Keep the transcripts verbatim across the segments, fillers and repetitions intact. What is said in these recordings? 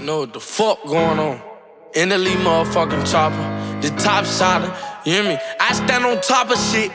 know what the fuck going on. In the lead motherfucking chopper, the top shotter, you hear me? I stand on top of shit.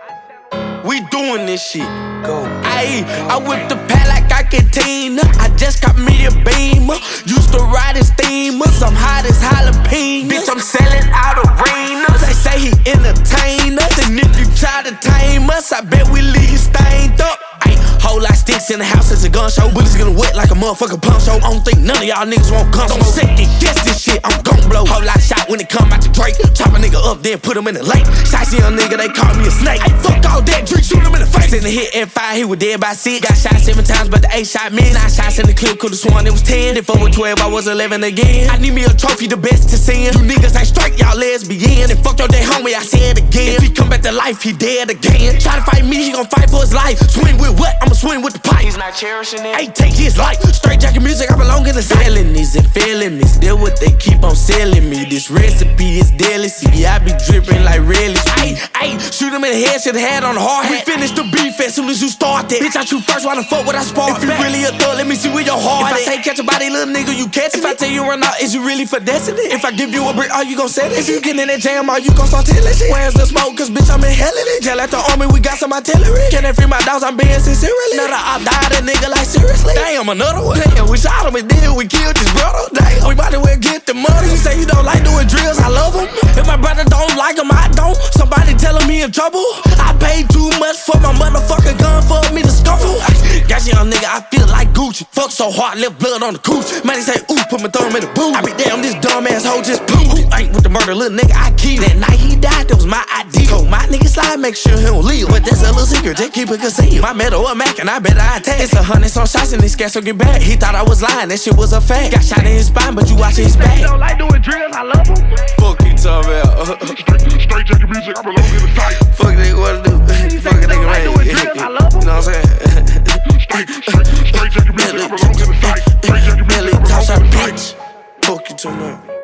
We doing this shit. Go. Ayy, I whip the pad like I can Tina. I just got me a beamer. Used to ride in steamers. I'm hot as jalapenos. Bitch, I'm selling out arenas. They say he entertain us. And if you try to tame us, I bet we leave stained up. Ayy, whole lot sticks in the house, it's a gun show. Bullets gonna wet like a motherfucking punch show. I don't think none of y'all niggas won't come. Don't second guess this shit, I'm gon' blow. Whole lot shot when it come out the Drake. Chop a nigga up, then put him in the lake. Shicey young nigga, they call me a snake. Ayy, fuck all that, drink, shoot him in the face. In the hit and five, he was dead by six. Got shot seven times, but the eight shot missed. Nine shots in the clip, could've sworn it was ten. Then four with twelve, I was eleven again. I need me a trophy, the best to send. You niggas ain't straight, y'all lesbian. And fuck your day homie, I said again. If he come back to life, he dead again. Try to fight me, he gon' fight for his life. Swing with what? I'ma swing with the pipe. He's not cherishing it. Hey, take his life. Straight jacket music, I belong in the felonies and felonies. They're what they keep on selling me. This recipe is deadly. See, I be dripping like relish. Ayy, ayy, shoot him in the head, should've had on the hard hat. We finish the beef as soon as you start that. Bitch, I shoot first, why the fuck would I spark? If you really a thug, let me see where your heart is. If I say catch a body, little nigga, you catch it. If I tell you run out, is you really finessing it? If I give you a brick, are you gon' set it? If you get in that jam, are you gon' start telling shit? Where's the smoke? Cause bitch, I'm inhaling it. Jail at the army, we got some artillery. Can I free my dogs? I'm being sincerely. Another op died, a nigga like seriously. Damn, another one. Damn, we shot him and then we killed his brother. Damn, we bout to well get the money. You say you don't like doing drills, I love him. If my brother don't like him, I don't. Somebody telling me in trouble. I paid too much for my motherfucking gun for me to scuffle. Got you young nigga, I feel like Gucci. Fuck so hard, left blood on the cooch. Man, they say, ooh, put my thumb in the boot. I be damn, this dumb ass hoe just poo. Who ain't with the murder, little nigga, I keep. That night he died, that was my idea. Told my nigga slide, make sure he don't leave. But that's a little secret, just keep it concealed. My metal a Mac and I bet I attack. It's a hundred some shots and he scared so get back. He thought I was lying, that shit was a fact. Got shot in his spine, but you watching his back. You don't like doing drills, I love him. Fuck you talking about. Straight, straight jacket music, I belong in the fight. Fuck a nigga, what to do? Fuck a nigga, man. I love him. You know what I'm saying? Straight, straight, straight jacket music, I belong in the fight. Straight jacket music, I belong in the fight. Fuck you too much.